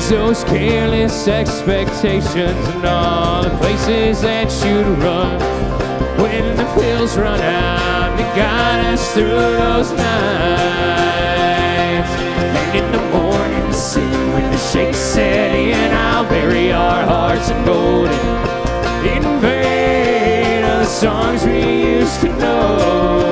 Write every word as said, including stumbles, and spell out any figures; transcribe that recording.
those careless expectations and all the places that you'd run. When the pills run out, they got us through those nights. And in the morning, sit when the shake set in, I'll bury our hearts in gold. In vain are the songs we used to know.